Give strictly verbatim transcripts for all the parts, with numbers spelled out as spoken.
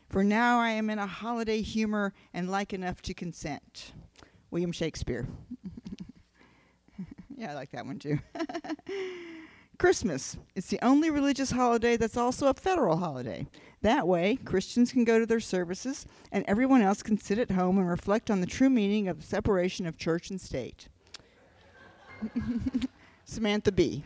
For now I am in a holiday humor and like enough to consent. William Shakespeare. Yeah, I like that one too. Christmas. It's the only religious holiday that's also a federal holiday. That way, Christians can go to their services, and everyone else can sit at home and reflect on the true meaning of the separation of church and state. Samantha B.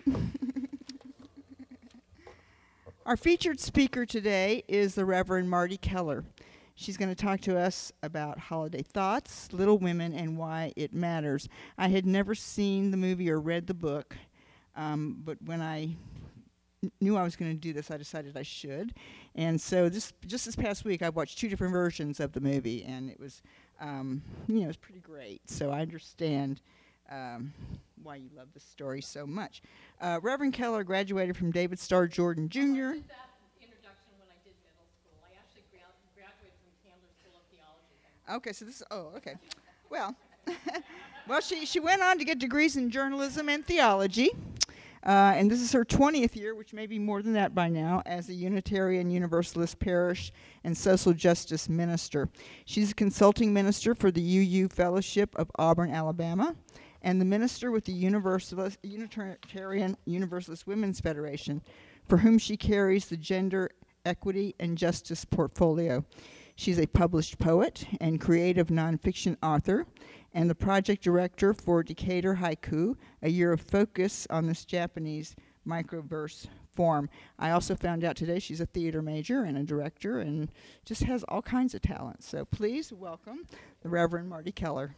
Our featured speaker today is the Reverend Marty Keller. She's going to talk to us about holiday thoughts, Little Women, and why it matters. I had never seen the movie or read the book, um, but when I n- knew I was going to do this, I decided I should. And so this, just this past week, I watched two different versions of the movie, and it was, um, you know, it was pretty great. So I understand um, why you love this story so much. Uh, Reverend Keller graduated from David Starr Jordan Junior Okay, so this is, oh, okay. Well, well, she, she went on to get degrees in journalism and theology, uh, and this is her twentieth year, which may be more than that by now, as a Unitarian Universalist parish and social justice minister. She's a consulting minister for the U U Fellowship of Auburn, Alabama, and the minister with the Universalist, Unitarian Universalist Women's Federation, for whom she carries the Gender Equity and Justice portfolio. She's a published poet and creative nonfiction author, and the project director for Decatur Haiku, a year of focus on this Japanese microverse form. I also found out today she's a theater major and a director and just has all kinds of talents. So please welcome the Reverend Marty Keller.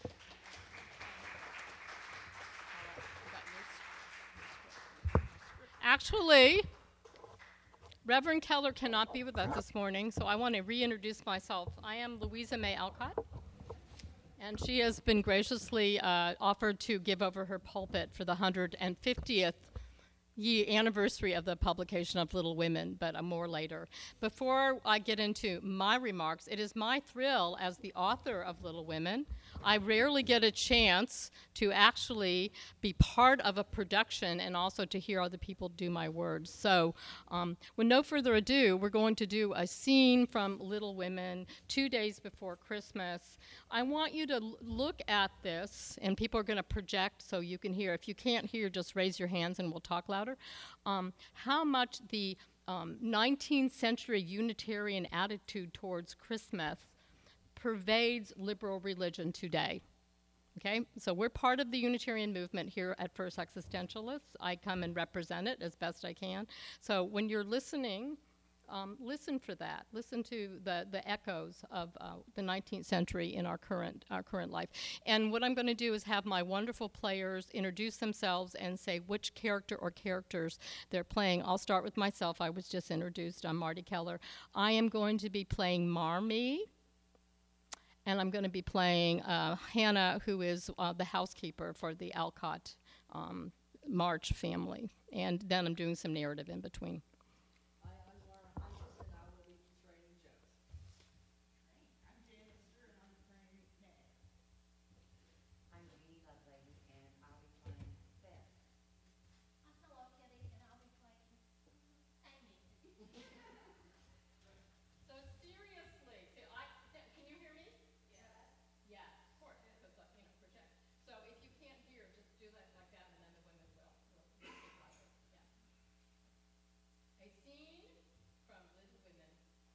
Actually, Reverend Keller cannot be with us this morning, so I want to reintroduce myself. I am Louisa May Alcott, and she has been graciously uh, offered to give over her pulpit for the one hundred fiftieth year anniversary of the publication of Little Women, but uh, more later. Before I get into my remarks, it is my thrill as the author of Little Women. I rarely get a chance to actually be part of a production and also to hear other people do my words. So um, with no further ado, we're going to do a scene from Little Women two days before Christmas. I want you to l- look at this, and people are going to project so you can hear. If you can't hear, just raise your hands and we'll talk louder. Um, how much the um, nineteenth century Unitarian attitude towards Christmas pervades liberal religion today. Okay, so we're part of the Unitarian movement here at First Existentialists. I come and represent it as best I can. So when you're listening, um, listen for that. Listen to the, the echoes of uh, the nineteenth century in our current our current life. And what I'm going to do is have my wonderful players introduce themselves and say which character or characters they're playing. I'll start with myself. I was just introduced. I'm Marty Keller. I am going to be playing Marmee. And I'm going to be playing uh, Hannah, who is uh, the housekeeper for the Alcott um, March family. And then I'm doing some narrative in between. Hi, I'm Laura Hunches, and I will be portraying Joseph. I'm Jan Lister, and I'm playing Ned. I'm Jeannie Lovelady, and I'll be playing Beth. I'm Hello Kitty, and I'll be playing Amy. So seriously, so I, th- can you hear me? Yeah, of course, because uh, you know, project. So if you can't hear, just do that like that, and then the women will. will, will speak louder. Yeah. A scene from Little Women.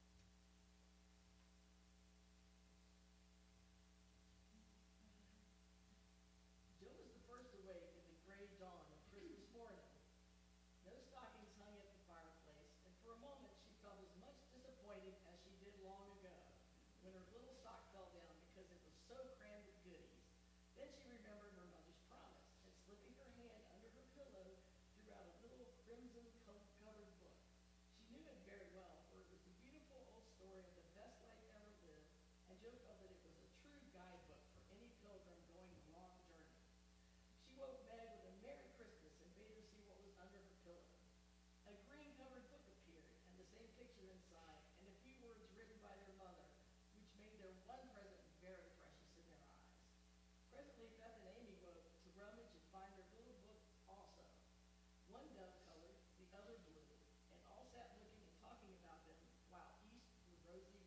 Joe was the first awake in the gray dawn of Christmas morning. No stockings hung at the fireplace, and for a moment she felt as much disappointed as she did long ago when her little sock fell down because it was so crammed with goodies. Then she remembered her mother's promise, and slipping her hand under her pillow, drew out a little crimson-covered book. She knew it very well, for it was the beautiful old story of the best life ever lived, and Joe felt that it was a true guidebook for any pilgrim going a long journey. She woke Meg with a Merry Christmas and bade her see what was under her pillow. A green-covered book appeared, and the same picture inside, and a few words written by their mother, which made their one present very precious in their eyes. Presently, Beth and Amy woke to rummage and find their little book also. One dove-colored, the other blue, and all sat looking and talking about them while east grew rosy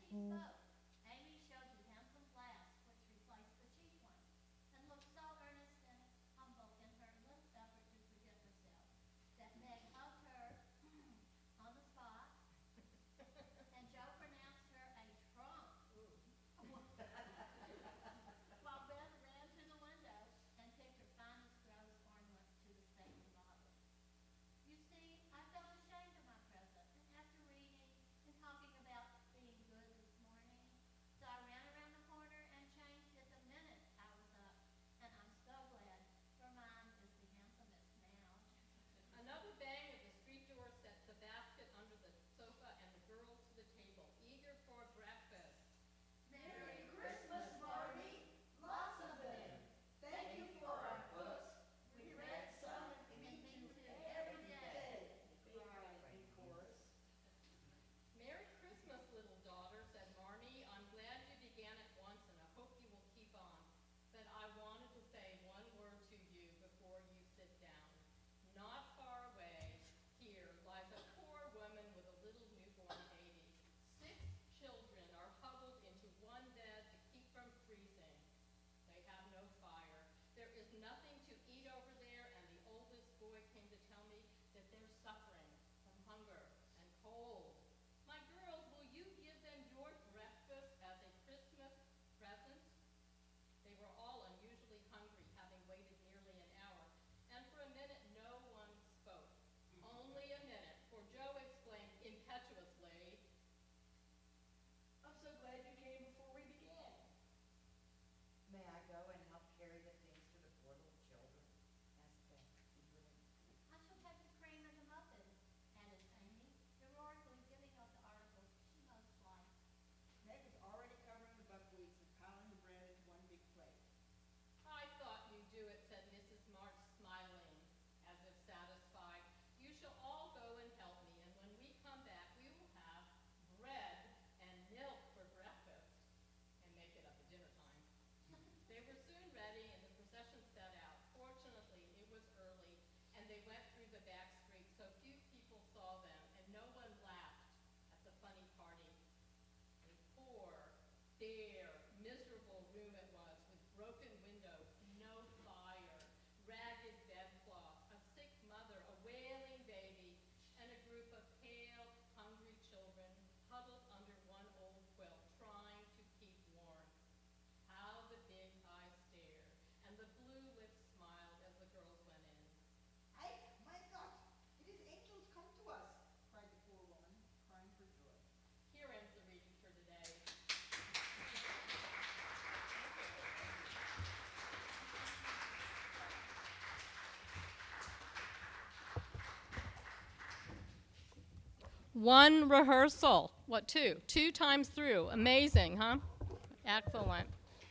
Amy spoke. Amy showed his handsome glass, which replaced the cheap one, and looked so earnest and humble in her little effort to forget herself that Meg hugged her on the spot, and Joe pronounced her a trunk. While Beth ran to the window and picked her finest rose ornament to the stately bottle. You see, I felt ashamed of my present, and after reading and talking about being good this morning, so I ran around the corner and changed it the minute I was up, and I'm so glad, for mine is the handsomest now. Another bang of the street door sets the basket under the sofa and the girls to the table, eager for breakfast. Merry Christmas, Marty. Lots of them. Thank you for our books. We read some and meet you every day. Cried in chorus. Merry Christmas, little daughter, said Marnie. I'm glad you began at once, and I hope you will keep on. But I wanted to say one word to you before you sit down. Not far away, here, lies a poor woman with a little newborn baby. Six children are huddled into one bed to keep from freezing. They have no fire. There is nothing to eat over there, and the oldest boy came to tell me that they're suffering from hunger and cold. My girls, will you give them your breakfast as a Christmas present? They were all unusually hungry, having waited nearly an hour, and for a minute no one spoke. Only a minute, for Joe exclaimed impetuously, I'm so glad you came before we began. May I go and help carry the things to the poor little children? asked Beth eagerly. I shall take the cream and the muffins, added Amy, heroically giving up the articles she most liked. Meg was already covering the buckwheats and piling the bread into one big plate. I thought you'd do it, said Missus March, smiling, as if satisfied. You shall all go and help me, and when we come back, we will have bread and milk for breakfast, and make it up at dinner time. They were soon ready, and the procession set out. Fortunately, it was early, and they went through the back street, so few people saw them, and no one laughed at the funny party. A poor, bare, miserable room it was, with broken windows, no fire, ragged bedcloth, a sick mother, a wailing baby, and a group of pale, hungry children huddled under one old quilt, trying to keep warm. How the big eyes stared, and the blue lips smiled as the girls went in. Ike, my God, it is angels come to us, cried the poor woman, crying for joy. Here ends the reading for today. One rehearsal. What, two? Two times through. Amazing, huh? Excellent.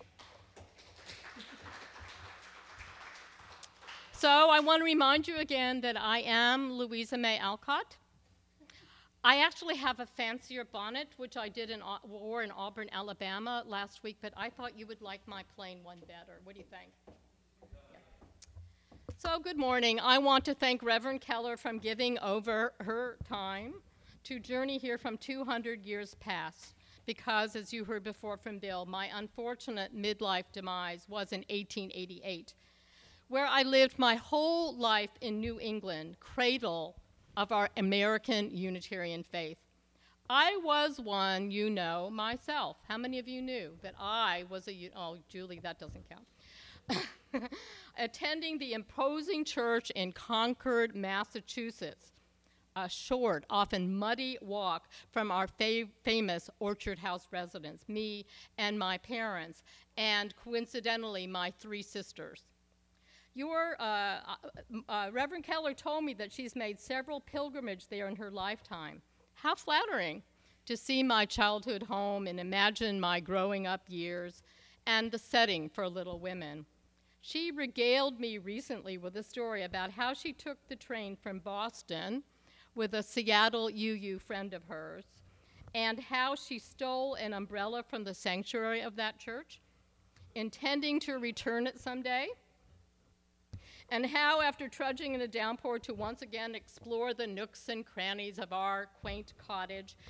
So I want to remind you again that I am Louisa May Alcott. I actually have a fancier bonnet, which I did in, Au- wore in Auburn, Alabama last week, but I thought you would like my plain one better. What do you think? Yeah. So good morning. I want to thank Reverend Keller for giving over her time to journey here from two hundred years past, because, as you heard before from Bill, my unfortunate midlife demise was in eighteen eighty-eight, where I lived my whole life in New England, cradle of our American Unitarian faith. I was one, you know, myself. How many of you knew that I was a, oh, Julie, that doesn't count. Attending the imposing church in Concord, Massachusetts, a short, often muddy walk from our fa- famous Orchard House residence, me and my parents, and coincidentally, my three sisters. Your uh, uh, Reverend Keller told me that she's made several pilgrimages there in her lifetime. How flattering to see my childhood home and imagine my growing up years and the setting for Little Women. She regaled me recently with a story about how she took the train from Boston with a Seattle U U friend of hers, and how she stole an umbrella from the sanctuary of that church, intending to return it someday, and how, after trudging in a downpour to once again explore the nooks and crannies of our quaint cottage,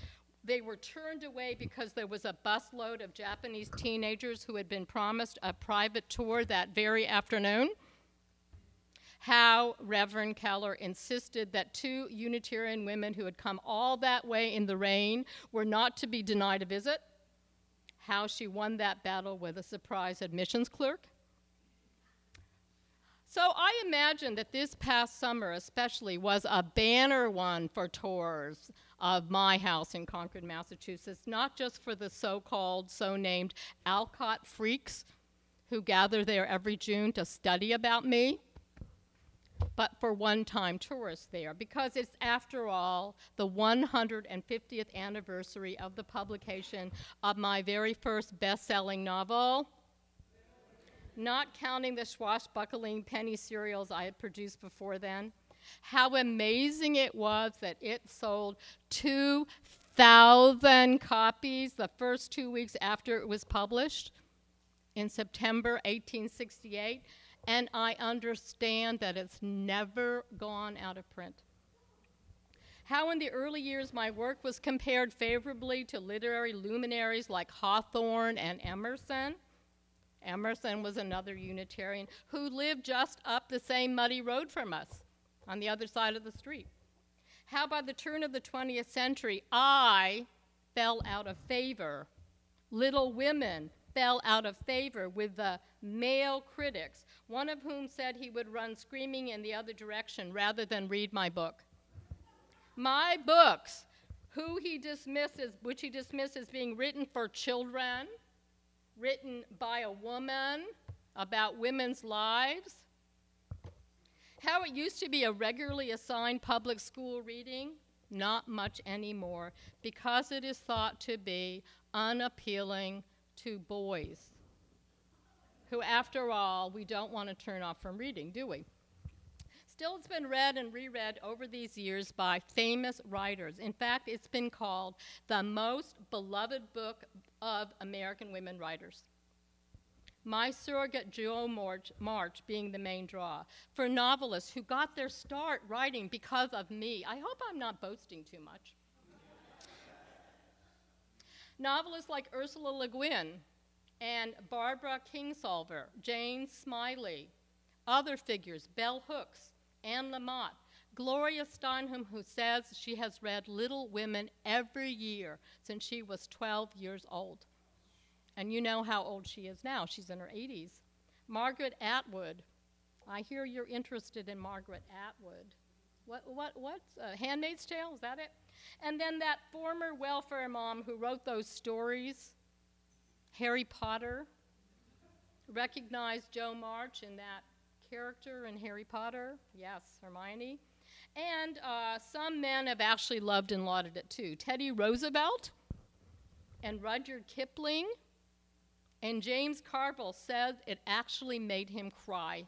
They were turned away because there was a busload of Japanese teenagers who had been promised a private tour that very afternoon. How Reverend Keller insisted that two Unitarian women who had come all that way in the rain were not to be denied a visit. How she won that battle with a surprise admissions clerk. So I imagine that this past summer especially was a banner one for tours of my house in Concord, Massachusetts, not just for the so-called, so-named Alcott freaks who gather there every June to study about me, but for one-time tourists there, because it's, after all, the one hundred fiftieth anniversary of the publication of my very first best-selling novel, not counting the swashbuckling penny serials I had produced before then. How amazing it was that it sold two thousand copies the first two weeks after it was published in September eighteen sixty-eight. And I understand that it's never gone out of print. How in the early years my work was compared favorably to literary luminaries like Hawthorne and Emerson. Emerson was another Unitarian who lived just up the same muddy road from us on the other side of the street. How by the turn of the twentieth century, I fell out of favor. Little Women fell out of favor with the male critics, one of whom said he would run screaming in the other direction rather than read my book. My books, who he dismisses, which he dismissed as being written for children, written by a woman about women's lives. How it used to be a regularly assigned public school reading, not much anymore, because it is thought to be unappealing to boys, who, after all, we don't want to turn off from reading, do we? Still, it's been read and reread over these years by famous writers. In fact, it's been called the most beloved book of American women writers. My surrogate, Jo March, March, being the main draw. For novelists who got their start writing because of me. I hope I'm not boasting too much. Novelists like Ursula Le Guin and Barbara Kingsolver, Jane Smiley, other figures, Bell Hooks, Anne Lamott, Gloria Steinem, who says she has read Little Women every year since she was twelve years old. And you know how old she is now. She's in her eighties. Margaret Atwood. I hear you're interested in Margaret Atwood. What, what, what's uh, Handmaid's Tale, is that it? And then that former welfare mom who wrote those stories, Harry Potter. Recognize Jo March in that character in Harry Potter? Yes, Hermione. And uh, some men have actually loved and lauded it too. Teddy Roosevelt and Rudyard Kipling and James Carville said it actually made him cry.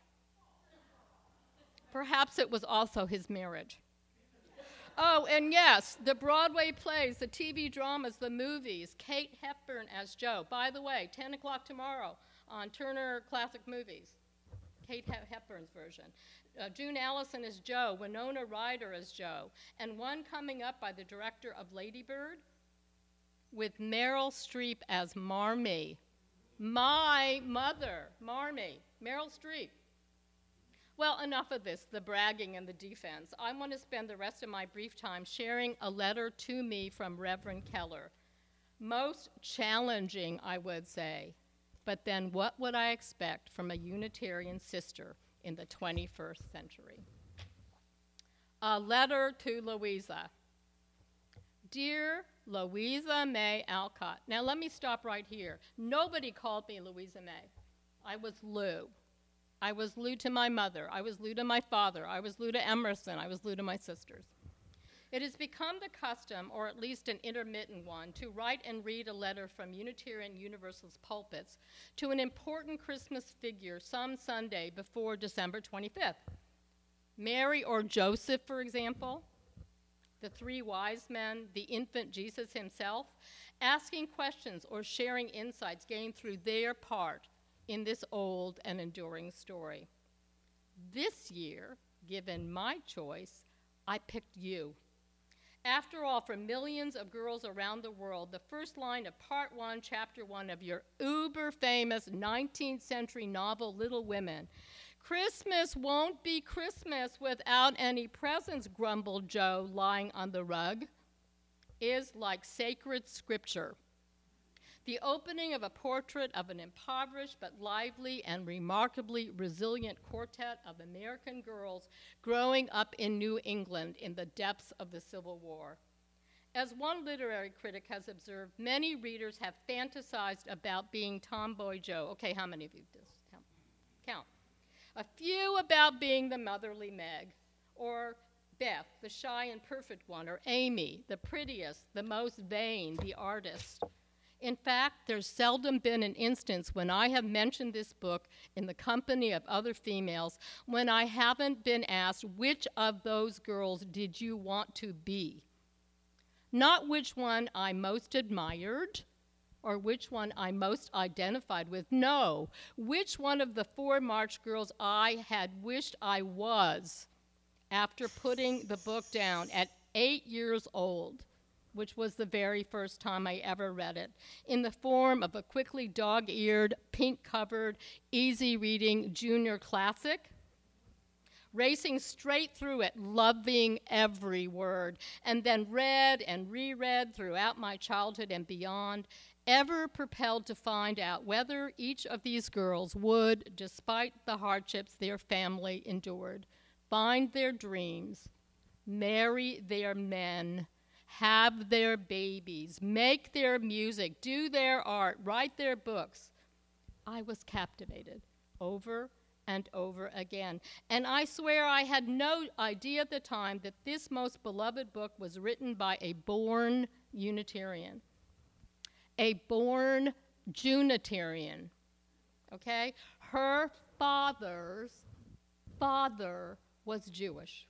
Perhaps it was also his marriage. Oh, and yes, the Broadway plays, the T V dramas, the movies, Kate Hepburn as Jo. By the way, ten o'clock tomorrow on Turner Classic Movies, Kate Hepburn's version. Uh, June Allison as Jo, Winona Ryder as Jo, and one coming up by the director of Lady Bird with Meryl Streep as Marmee. My mother, Marmee, Meryl Streep. Well, enough of this, the bragging and the defense. I want to spend the rest of my brief time sharing a letter to me from Reverend Keller. Most challenging, I would say, but then what would I expect from a Unitarian sister in the twenty-first century? A letter to Louisa. Dear Louisa May Alcott. Now let me stop right here. Nobody called me Louisa May. I was Lou. I was Lou to my mother. I was Lou to my father. I was Lou to Emerson. I was Lou to my sisters. It has become the custom, or at least an intermittent one, to write and read a letter from Unitarian Universalist pulpits to an important Christmas figure some Sunday before December twenty-fifth. Mary or Joseph, for example, the three wise men, the infant Jesus himself, asking questions or sharing insights gained through their part in this old and enduring story. This year, given my choice, I picked you. After all, for millions of girls around the world, the first line of part one, chapter one of your uber-famous nineteenth century novel, Little Women, "Christmas won't be Christmas without any presents," grumbled Joe, lying on the rug, is like sacred scripture. The opening of a portrait of an impoverished but lively and remarkably resilient quartet of American girls growing up in New England in the depths of the Civil War. As one literary critic has observed, many readers have fantasized about being Tomboy Joe. Okay, how many of you did this? Count. Count. A few about being the motherly Meg, or Beth, the shy and perfect one, or Amy, the prettiest, the most vain, the artist. In fact, there's seldom been an instance when I have mentioned this book in the company of other females when I haven't been asked, which of those girls did you want to be? Not which one I most admired or which one I most identified with. No, which one of the four March girls I had wished I was after putting the book down at eight years old, which was the very first time I ever read it, in the form of a quickly dog-eared, pink-covered, easy-reading junior classic, racing straight through it, loving every word, and then read and reread throughout my childhood and beyond, ever propelled to find out whether each of these girls would, despite the hardships their family endured, find their dreams, marry their men, have their babies, make their music, do their art, write their books. I was captivated over and over again. And I swear I had no idea at the time that this most beloved book was written by a born Unitarian, a born Junitarian, okay? Her father's father was Jewish.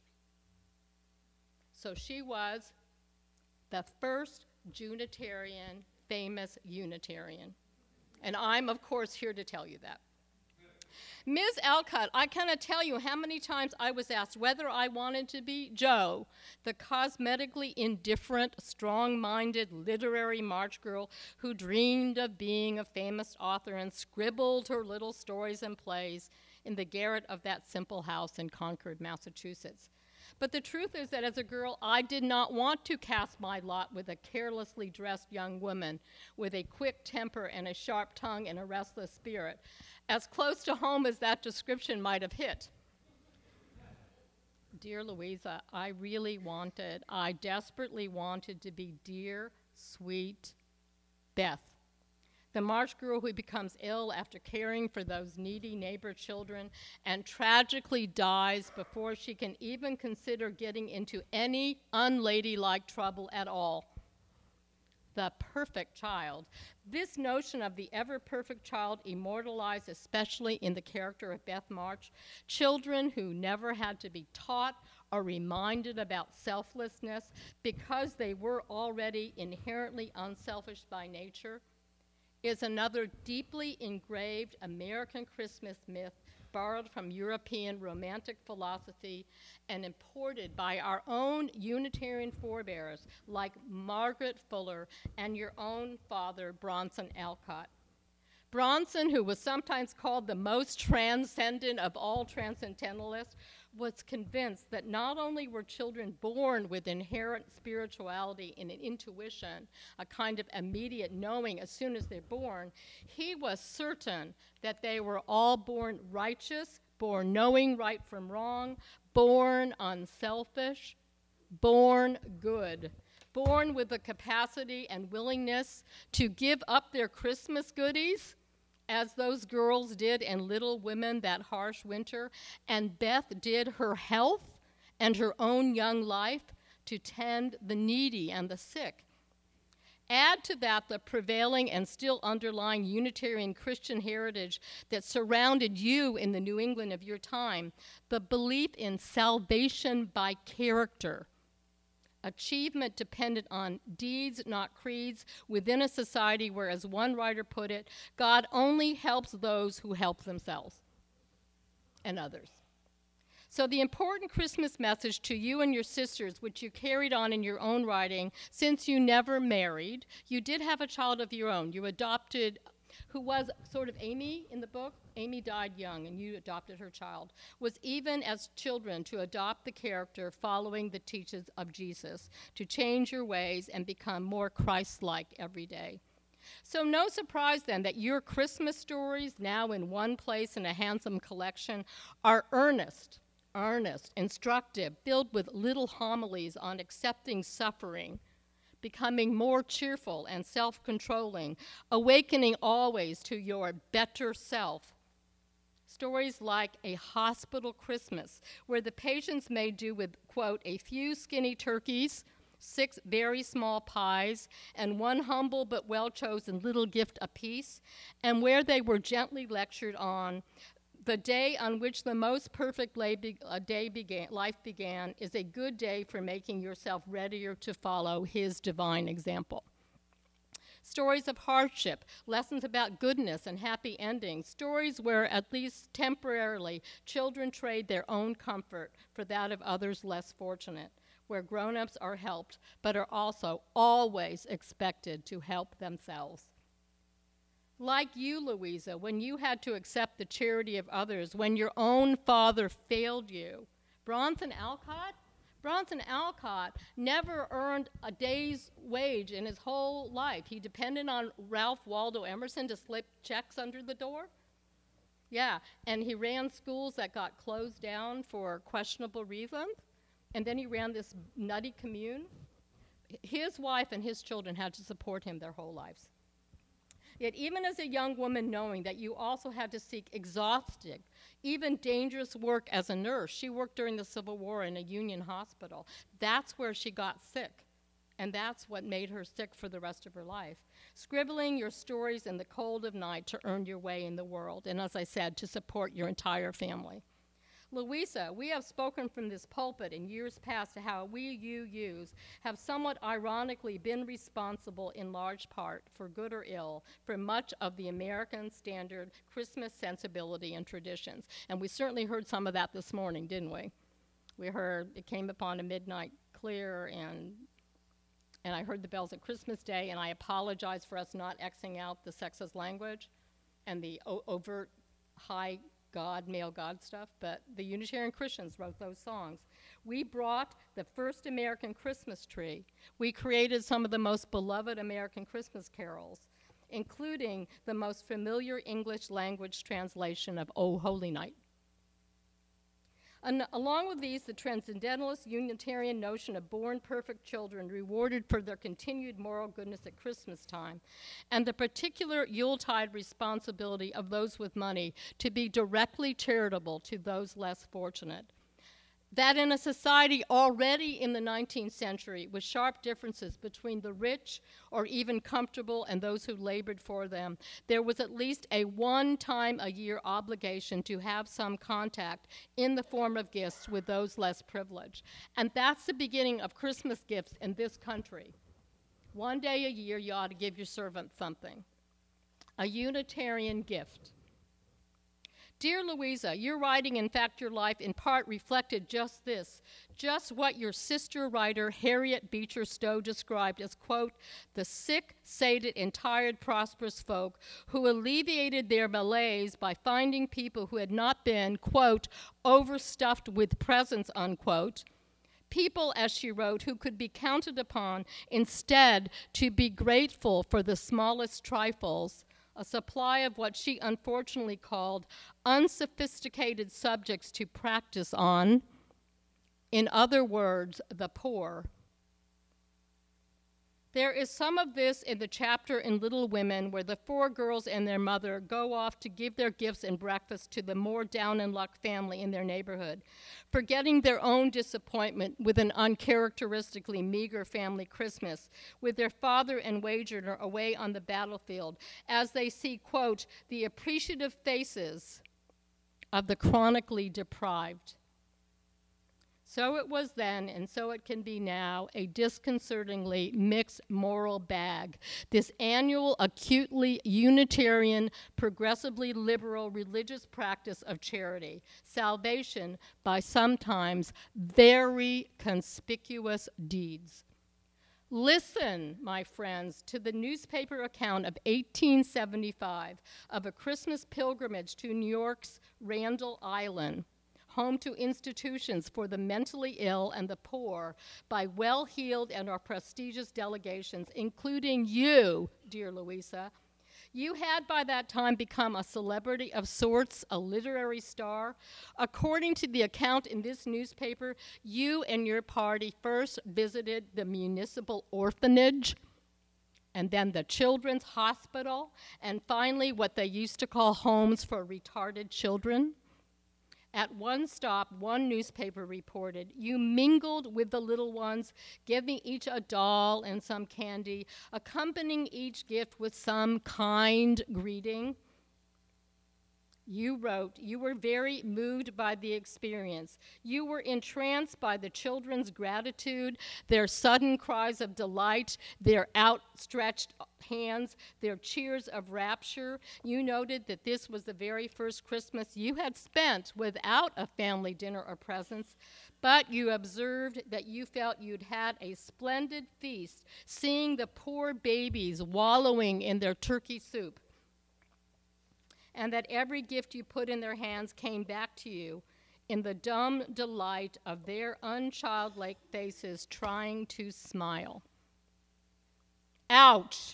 So she was the first Junitarian, famous Unitarian. And I'm, of course, here to tell you that. Miz Alcott, I cannot tell you how many times I was asked whether I wanted to be Jo, the cosmetically indifferent, strong-minded literary March girl who dreamed of being a famous author and scribbled her little stories and plays in the garret of that simple house in Concord, Massachusetts. But the truth is that as a girl, I did not want to cast my lot with a carelessly dressed young woman with a quick temper and a sharp tongue and a restless spirit, as close to home as that description might have hit. Dear Louisa, I really wanted, I desperately wanted to be dear, sweet Beth, the March girl who becomes ill after caring for those needy neighbor children and tragically dies before she can even consider getting into any unladylike trouble at all. The perfect child. This notion of the ever-perfect child immortalized especially in the character of Beth March, children who never had to be taught or reminded about selflessness because they were already inherently unselfish by nature, is another deeply engraved American Christmas myth borrowed from European romantic philosophy and imported by our own Unitarian forebears like Margaret Fuller and your own father, Bronson Alcott. Bronson, who was sometimes called the most transcendent of all transcendentalists, was convinced that not only were children born with inherent spirituality and an intuition, a kind of immediate knowing as soon as they're born, he was certain that they were all born righteous, born knowing right from wrong, born unselfish, born good, born with the capacity and willingness to give up their Christmas goodies, as those girls did in Little Women that harsh winter, and Beth did her health and her own young life to tend the needy and the sick. Add to that the prevailing and still underlying Unitarian Christian heritage that surrounded you in the New England of your time, the belief in salvation by character, achievement dependent on deeds, not creeds, within a society where, as one writer put it, God only helps those who help themselves and others. So the important Christmas message to you and your sisters, which you carried on in your own writing, since you never married, you did have a child of your own. You adopted, who was sort of Amy in the book. Amy died young, and you adopted her child, was even as children to adopt the character following the teachings of Jesus, to change your ways and become more Christ-like every day. So no surprise then that your Christmas stories, now in one place in a handsome collection, are earnest, earnest, instructive, filled with little homilies on accepting suffering, becoming more cheerful and self-controlling, awakening always to your better self. Stories like A Hospital Christmas, where the patients may do with, quote, a few skinny turkeys, six very small pies, and one humble but well-chosen little gift apiece, and where they were gently lectured on the day on which the most perfect lay be- uh, day began, life began is a good day for making yourself readier to follow his divine example. Stories of hardship, lessons about goodness and happy endings, stories where, at least temporarily, children trade their own comfort for that of others less fortunate, where grown-ups are helped but are also always expected to help themselves. Like you, Louisa, when you had to accept the charity of others, when your own father failed you. Bronson Alcott? Bronson Alcott never earned a day's wage in his whole life. He depended on Ralph Waldo Emerson to slip checks under the door. Yeah, and he ran schools that got closed down for questionable reasons. And then he ran this nutty commune. His wife and his children had to support him their whole lives. Yet even as a young woman, knowing that you also had to seek exhausting, even dangerous work as a nurse, she worked during the Civil War in a Union hospital. That's where she got sick, and that's what made her sick for the rest of her life. Scribbling your stories in the cold of night to earn your way in the world, and as I said, to support your entire family. Louisa, we have spoken from this pulpit in years past to how we, you, yous, have somewhat ironically been responsible in large part, for good or ill, for much of the American standard Christmas sensibility and traditions. And we certainly heard some of that this morning, didn't we? We heard it came upon a midnight clear, and and I heard the bells at Christmas Day, and I apologize for us not Xing out the sexist language and the o- overt high God, male God stuff, but the Unitarian Christians wrote those songs. We brought the first American Christmas tree. We created some of the most beloved American Christmas carols, including the most familiar English language translation of O Holy Night. And along with these, the transcendentalist Unitarian notion of born perfect children rewarded for their continued moral goodness at Christmas time, and the particular Yuletide responsibility of those with money to be directly charitable to those less fortunate. That in a society already in the nineteenth century with sharp differences between the rich or even comfortable and those who labored for them, there was at least a one time a year obligation to have some contact in the form of gifts with those less privileged. And that's the beginning of Christmas gifts in this country. One day a year you ought to give your servant something. A Unitarian gift. Dear Louisa, your writing, in fact your life, in part reflected just this, just what your sister writer Harriet Beecher Stowe described as, quote, the sick, sated, and tired prosperous folk who alleviated their malaise by finding people who had not been, quote, overstuffed with presents, unquote. People, as she wrote, who could be counted upon instead to be grateful for the smallest trifles, a supply of what she unfortunately called unsophisticated subjects to practice on, in other words, the poor. There is some of this in the chapter in Little Women where the four girls and their mother go off to give their gifts and breakfast to the more down-in-luck family in their neighborhood, forgetting their own disappointment with an uncharacteristically meager family Christmas, with their father and wage earner away on the battlefield, as they see, quote, the appreciative faces of the chronically deprived. So it was then, and so it can be now, a disconcertingly mixed moral bag. This annual, acutely Unitarian, progressively liberal religious practice of charity, salvation by sometimes very conspicuous deeds. Listen, my friends, to the newspaper account of eighteen seventy-five of a Christmas pilgrimage to New York's Randall Island, home to institutions for the mentally ill and the poor, by well-heeled and our prestigious delegations, including you, dear Louisa. You had by that time become a celebrity of sorts, a literary star. According to the account in this newspaper, you and your party first visited the municipal orphanage, and then the children's hospital, and finally what they used to call homes for retarded children. At one stop, one newspaper reported, you mingled with the little ones, giving each a doll and some candy, accompanying each gift with some kind greeting. You wrote, you were very moved by the experience. You were entranced by the children's gratitude, their sudden cries of delight, their outstretched hands, their cheers of rapture. You noted that this was the very first Christmas you had spent without a family dinner or presents, but you observed that you felt you'd had a splendid feast, seeing the poor babies wallowing in their turkey soup, and that every gift you put in their hands came back to you in the dumb delight of their unchildlike faces trying to smile. Ouch!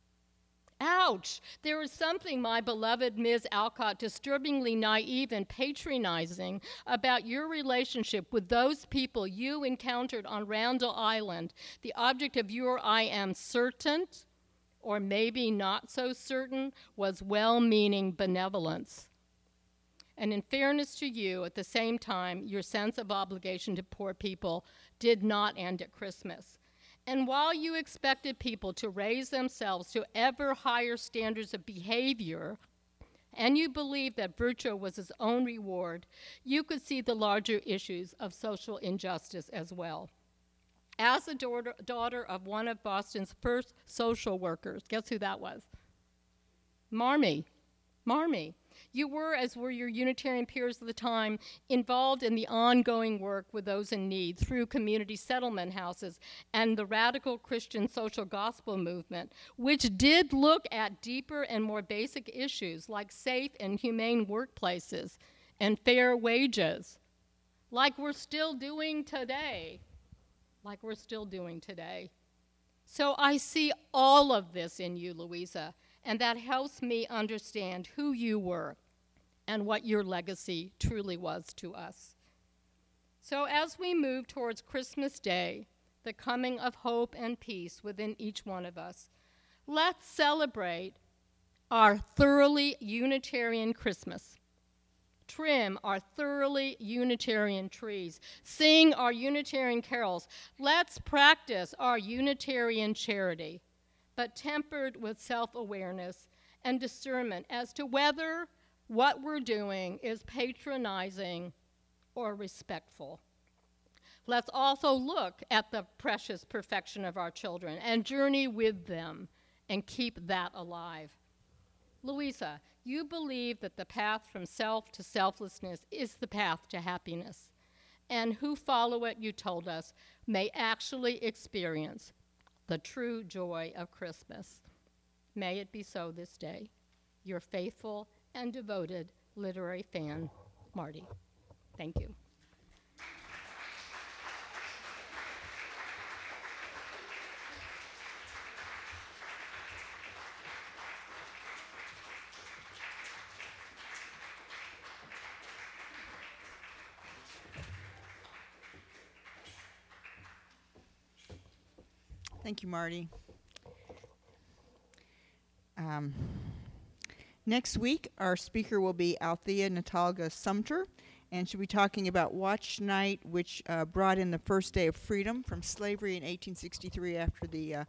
Ouch! There is something, my beloved Miz Alcott, disturbingly naive and patronizing about your relationship with those people you encountered on Randall Island, the object of your, I am certain, or maybe not so certain, was well-meaning benevolence. And in fairness to you, at the same time, your sense of obligation to poor people did not end at Christmas. And while you expected people to raise themselves to ever higher standards of behavior, and you believed that virtue was its own reward, you could see the larger issues of social injustice as well. As the daughter, daughter of one of Boston's first social workers, guess who that was? Marmee. Marmee. You were, as were your Unitarian peers at the time, involved in the ongoing work with those in need through community settlement houses and the radical Christian social gospel movement, which did look at deeper and more basic issues like safe and humane workplaces and fair wages, like we're still doing today. like we're still doing today. So I see all of this in you, Louisa, and that helps me understand who you were and what your legacy truly was to us. So as we move towards Christmas Day, the coming of hope and peace within each one of us, let's celebrate our thoroughly Unitarian Christmas. Trim our thoroughly Unitarian trees. Sing our Unitarian carols. Let's practice our Unitarian charity, but tempered with self-awareness and discernment as to whether what we're doing is patronizing or respectful. Let's also look at the precious perfection of our children and journey with them and keep that alive. Louisa, you believe that the path from self to selflessness is the path to happiness, and who follow it, you told us, may actually experience the true joy of Christmas. May it be so this day. Your faithful and devoted literary fan, Marty. Thank you. Thank you, Marty. Um, next week, our speaker will be Althea Natalga Sumter, and she'll be talking about Watch Night, which uh, brought in the first day of freedom from slavery in eighteen sixty-three after the uh,